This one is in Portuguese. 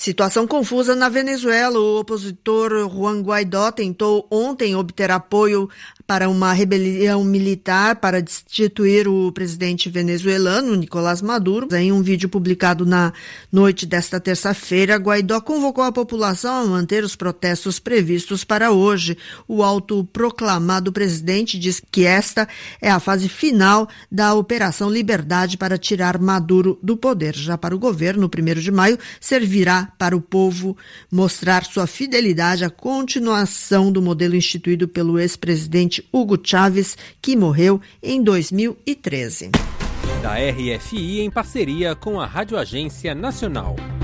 Situação confusa na Venezuela. O opositor Juan Guaidó tentou ontem obter apoio para uma rebelião militar para destituir o presidente venezuelano, Nicolás Maduro. Em um vídeo publicado na noite desta terça-feira, Guaidó convocou a população a manter os protestos previstos para hoje. O autoproclamado presidente diz que esta é a fase final da Operação Liberdade para tirar Maduro do poder. Já para o governo, no 1º de maio, servirá para o povo mostrar sua fidelidade à continuação do modelo instituído pelo ex-presidente Hugo Chávez, que morreu em 2013. Da RFI em parceria com a Rádio Agência Nacional.